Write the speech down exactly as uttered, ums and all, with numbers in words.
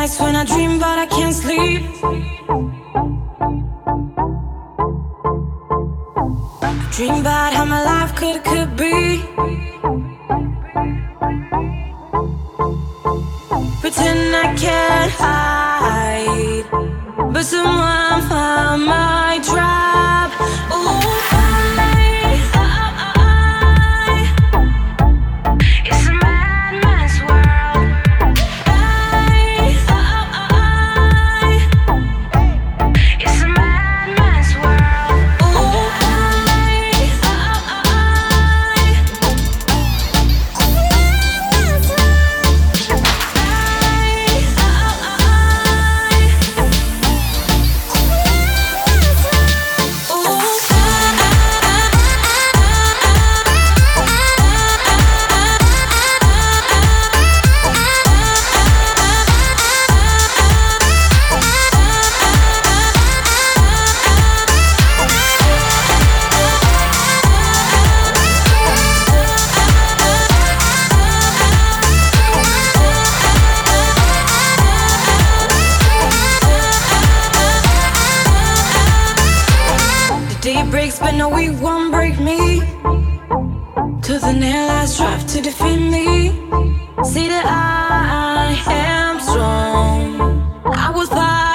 nights when I dream but I can't sleep. Dream about how my life could, could be. Pretend I can't hide, but someone found my trap. Ooh, I, I, I, it's a madman's world. I, I, I, it's a madman's world. Ooh, I, I, I, it's a madman's world. Day breaks, but no, it won't break me. To the nail I strive to defend me. See that I am strong. I was fine.